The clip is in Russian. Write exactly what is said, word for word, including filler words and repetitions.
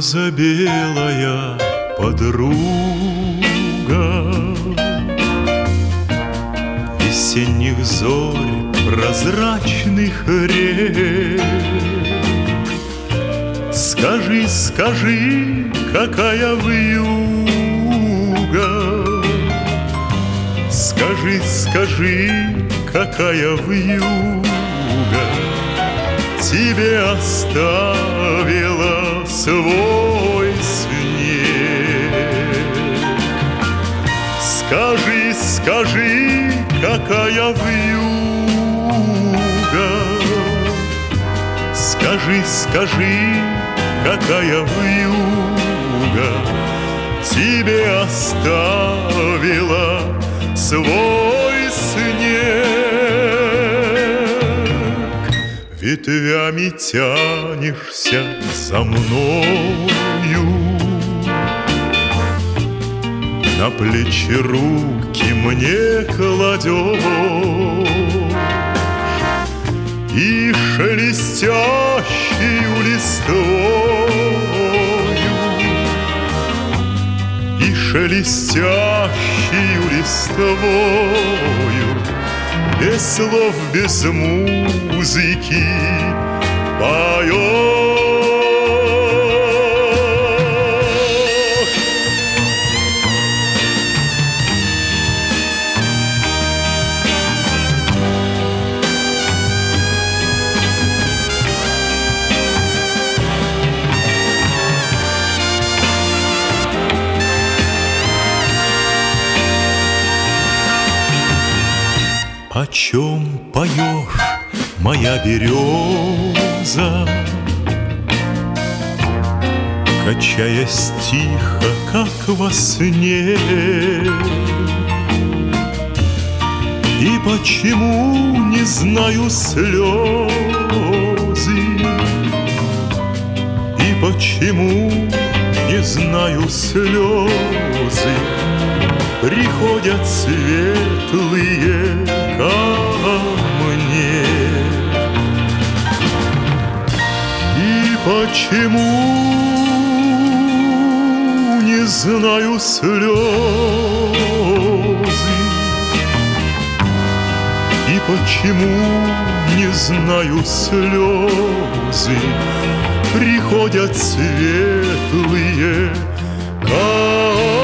береза белая, подруга весенних зорь, прозрачных рек. Скажи, скажи, какая вьюга, скажи, скажи, какая вьюга тебе оставила свой снег. Скажи, скажи, какая вьюга, скажи, скажи, какая вьюга тебе оставила свой снег. Ветвями тянешься за мною, на плечи руки мне кладешь, и шелестящую листвою, и шелестящую листвою, без слов, без музыки поешь. О чем поешь, моя береза, качаясь тихо, как во сне? И почему не знаю слезы, и почему не знаю слезы приходят светлые ко мне? И почему не знаю слезы, и почему не знаю слезы приходят светлые ко мне?